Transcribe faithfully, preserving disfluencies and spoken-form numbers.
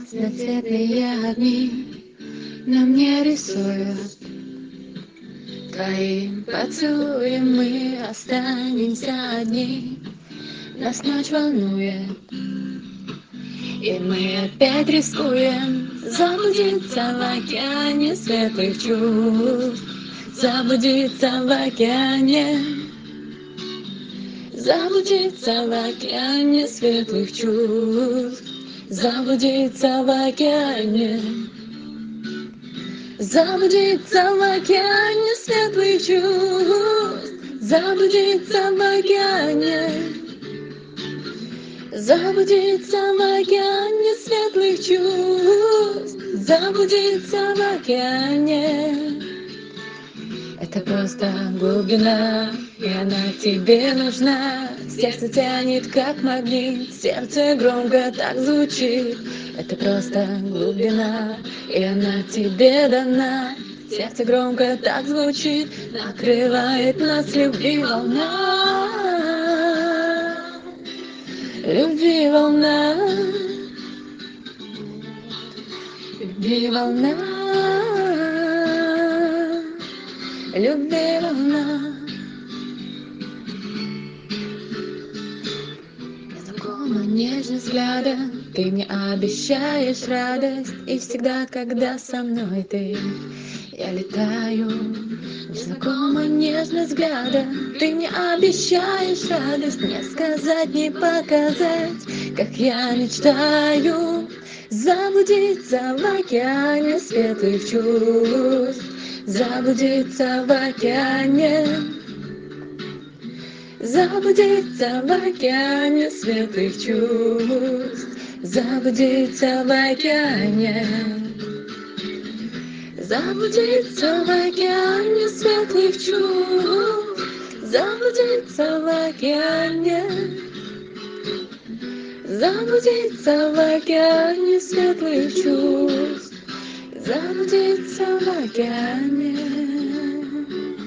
Разноцветные огни на мне рисуют. Твоим поцелуем мы останемся одни. Нас ночь волнует, и мы опять рискуем заблудиться в океане светлых чувств. Заблудиться в океане, заблудиться в океане светлых чувств. Заблудиться в океане, заблудиться в океане светлых чувств. Заблудиться в океане, заблудиться в океане светлых чувств. Заблудиться в океане. Это просто глубина, и она тебе нужна. Сердце тянет, как магнит, сердце громко так звучит. Это просто глубина, и она тебе дана. Сердце громко так звучит, накрывает нас любви волна. Любви волна, любви волна, любви волна. Знакома нежность взгляда, ты мне обещаешь радость, и всегда, когда со мной ты, я летаю. Знакома нежность взгляда, ты мне обещаешь радость, не сказать, не показать, как я мечтаю заблудиться в океане светлых чувств. Заблудиться в океане, заблудиться в океане светлых чувств. Заблудиться в океане, заблудиться в океане светлых чувств. Заблудиться в океане, заблудиться в океане светлых чувств. Заблудиться в океане.